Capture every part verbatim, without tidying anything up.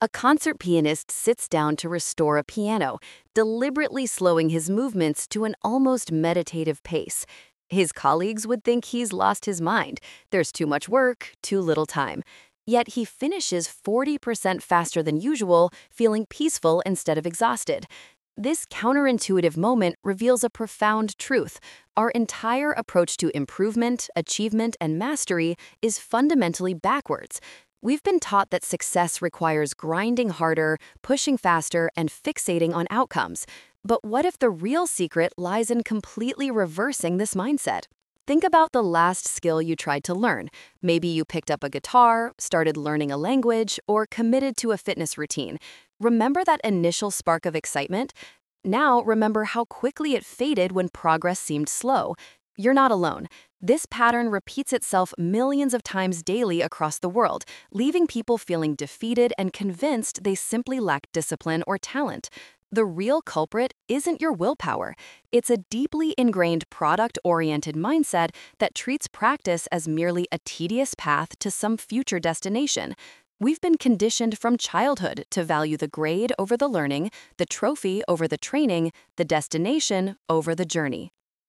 A concert pianist sits down to restore a piano, deliberately slowing his movements to an almost meditative pace. His colleagues would think he's lost his mind. There's too much work, too little time. Yet he finishes forty percent faster than usual, feeling peaceful instead of exhausted. This counterintuitive moment reveals a profound truth. Our entire approach to improvement, achievement, and mastery is fundamentally backwards. We've been taught that success requires grinding harder, pushing faster, and fixating on outcomes. But what if the real secret lies in completely reversing this mindset? Think about the last skill you tried to learn. Maybe you picked up a guitar, started learning a language, or committed to a fitness routine. Remember that initial spark of excitement? Now remember how quickly it faded when progress seemed slow. You're not alone. This pattern repeats itself millions of times daily across the world, leaving people feeling defeated and convinced they simply lack discipline or talent. The real culprit isn't your willpower. It's a deeply ingrained product-oriented mindset that treats practice as merely a tedious path to some future destination. We've been conditioned from childhood to value the grade over the learning, the trophy over the training, the destination over the journey.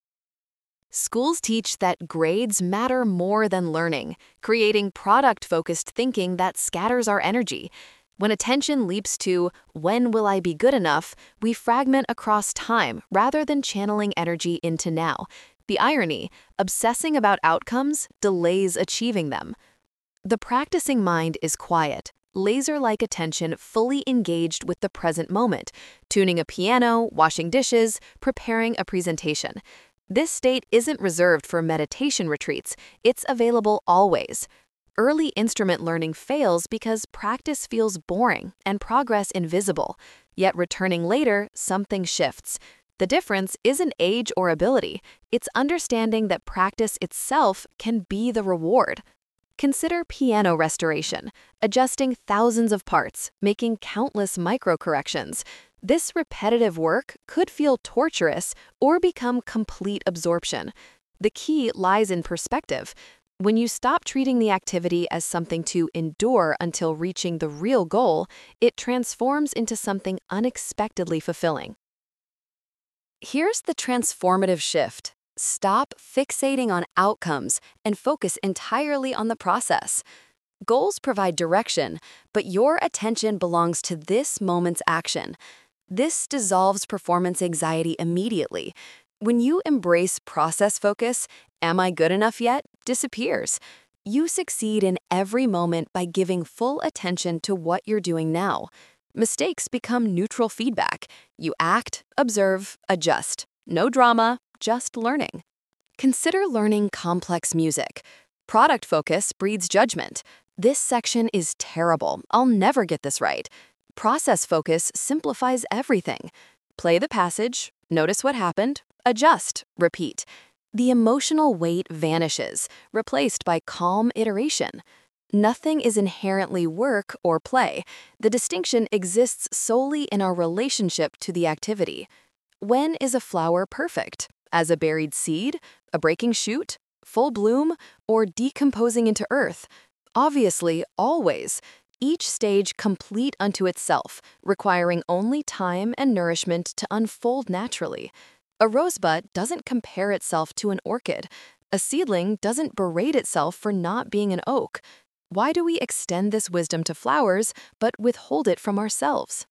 Schools teach that grades matter more than learning, creating product-focused thinking that scatters our energy. When attention leaps to, when will I be good enough, we fragment across time rather than channeling energy into now. The irony, obsessing about outcomes delays achieving them. The practicing mind is quiet, laser-like attention fully engaged with the present moment, tuning a piano, washing dishes, preparing a presentation. This state isn't reserved for meditation retreats, it's available always. Early instrument learning fails because practice feels boring and progress invisible. Yet returning later, something shifts. The difference isn't age or ability, it's understanding that practice itself can be the reward. Consider piano restoration, adjusting thousands of parts, making countless micro-corrections. This repetitive work could feel torturous or become complete absorption. The key lies in perspective. When you stop treating the activity as something to endure until reaching the real goal, it transforms into something unexpectedly fulfilling. Here's the transformative shift. Stop fixating on outcomes and focus entirely on the process. Goals provide direction, but your attention belongs to this moment's action. This dissolves performance anxiety immediately. When you embrace process focus, "Am I good enough yet?" disappears. You succeed in every moment by giving full attention to what you're doing now. Mistakes become neutral feedback. You act, observe, adjust. No drama, just learning. Consider learning complex music. Product focus breeds judgment. This section is terrible. I'll never get this right. Process focus simplifies everything. Play the passage, notice what happened, adjust, repeat. The emotional weight vanishes, replaced by calm iteration. Nothing is inherently work or play. The distinction exists solely in our relationship to the activity. When is a flower perfect? As a buried seed, a breaking shoot, full bloom, or decomposing into earth? Obviously, always. Each stage complete unto itself, requiring only time and nourishment to unfold naturally. A rosebud doesn't compare itself to an orchid. A seedling doesn't berate itself for not being an oak. Why do we extend this wisdom to flowers, but withhold it from ourselves?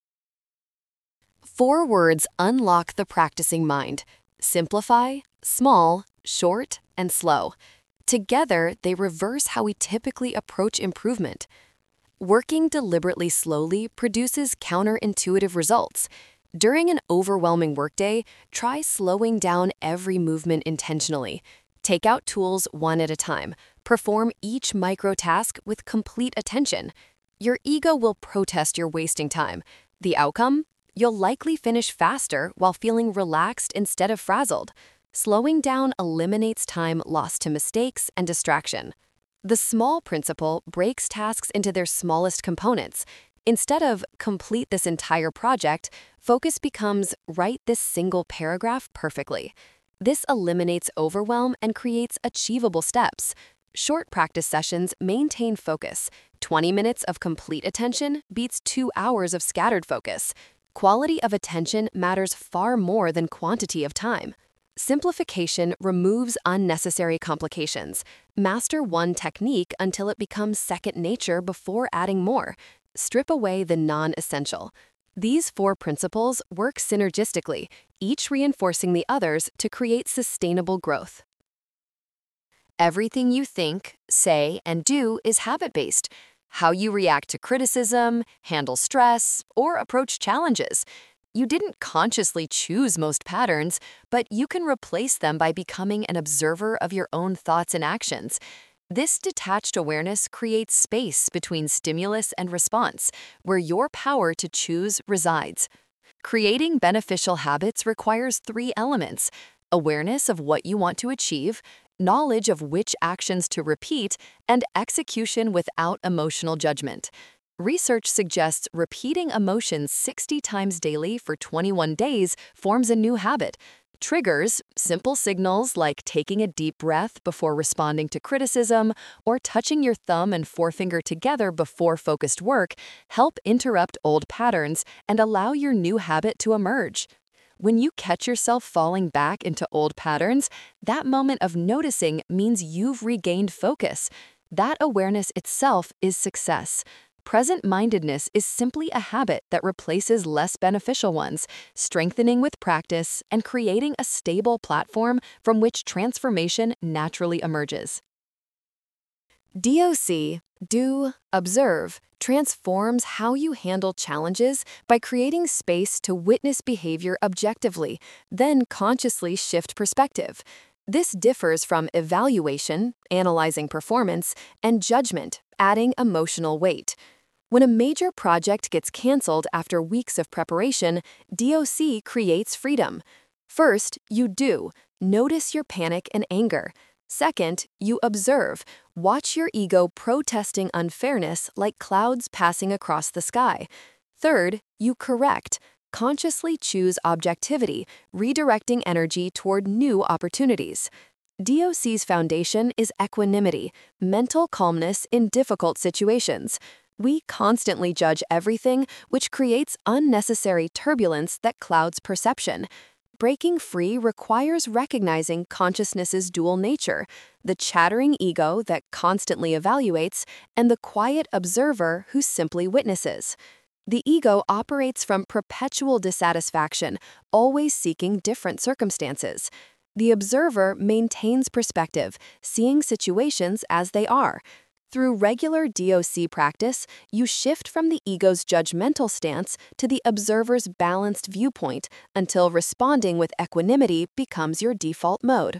Four words unlock the practicing mind: simplify, small, short, and slow. Together, they reverse how we typically approach improvement. Working deliberately slowly produces counterintuitive results. During an overwhelming workday, try slowing down every movement intentionally. Take out tools one at a time. Perform each micro task with complete attention. Your ego will protest your wasting time. The outcome? You'll likely finish faster while feeling relaxed instead of frazzled. Slowing down eliminates time lost to mistakes and distraction. The small principle breaks tasks into their smallest components. Instead of complete this entire project, focus becomes write this single paragraph perfectly. This eliminates overwhelm and creates achievable steps. Short practice sessions maintain focus. twenty minutes of complete attention beats two hours of scattered focus. Quality of attention matters far more than quantity of time. Simplification removes unnecessary complications. Master one technique until it becomes second nature before adding more. Strip away the non-essential. These four principles work synergistically, each reinforcing the others to create sustainable growth. Everything you think, say, and do is habit-based. How you react to criticism, handle stress, or approach challenges. You didn't consciously choose most patterns, but you can replace them by becoming an observer of your own thoughts and actions. This detached awareness creates space between stimulus and response, where your power to choose resides. Creating beneficial habits requires three elements: awareness of what you want to achieve, knowledge of which actions to repeat, and execution without emotional judgment. Research suggests repeating emotions sixty times daily for twenty-one days forms a new habit. Triggers, simple signals like taking a deep breath before responding to criticism or touching your thumb and forefinger together before focused work, help interrupt old patterns and allow your new habit to emerge. When you catch yourself falling back into old patterns, that moment of noticing means you've regained focus. That awareness itself is success. Present-mindedness is simply a habit that replaces less beneficial ones, strengthening with practice and creating a stable platform from which transformation naturally emerges. D O C, do, observe, transforms how you handle challenges by creating space to witness behavior objectively, then consciously shift perspective. This differs from evaluation, analyzing performance, and judgment, adding emotional weight. When a major project gets canceled after weeks of preparation, D O C creates freedom. First, you do. Notice your panic and anger. Second, you observe. Watch your ego protesting unfairness like clouds passing across the sky. Third, you correct. Consciously choose objectivity, redirecting energy toward new opportunities. D O C's foundation is equanimity, mental calmness in difficult situations. We constantly judge everything, which creates unnecessary turbulence that clouds perception. Breaking free requires recognizing consciousness's dual nature, the chattering ego that constantly evaluates, and the quiet observer who simply witnesses. The ego operates from perpetual dissatisfaction, always seeking different circumstances. The observer maintains perspective, seeing situations as they are. Through regular D O C practice, you shift from the ego's judgmental stance to the observer's balanced viewpoint until responding with equanimity becomes your default mode.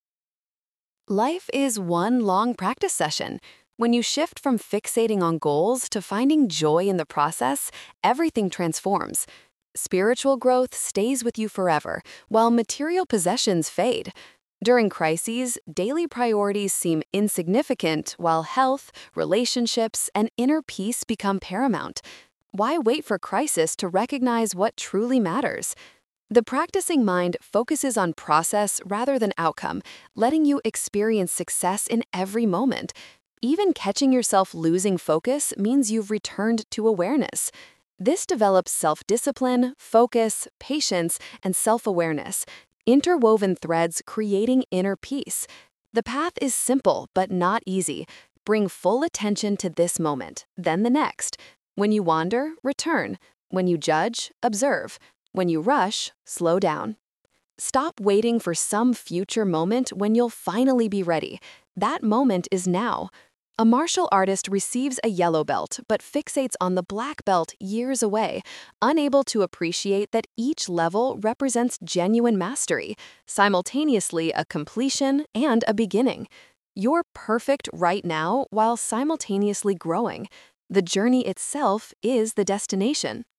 Life is one long practice session. When you shift from fixating on goals to finding joy in the process, everything transforms. Spiritual growth stays with you forever, while material possessions fade. During crises, daily priorities seem insignificant, while health, relationships, and inner peace become paramount. Why wait for crisis to recognize what truly matters? The practicing mind focuses on process rather than outcome, letting you experience success in every moment. Even catching yourself losing focus means you've returned to awareness. This develops self-discipline, focus, patience, and self-awareness, interwoven threads creating inner peace. The path is simple but not easy. Bring full attention to this moment, then the next. When you wander, return. When you judge, observe. When you rush, slow down. Stop waiting for some future moment when you'll finally be ready. That moment is now. A martial artist receives a yellow belt but fixates on the black belt years away, unable to appreciate that each level represents genuine mastery, simultaneously a completion and a beginning. You're perfect right now while simultaneously growing. The journey itself is the destination.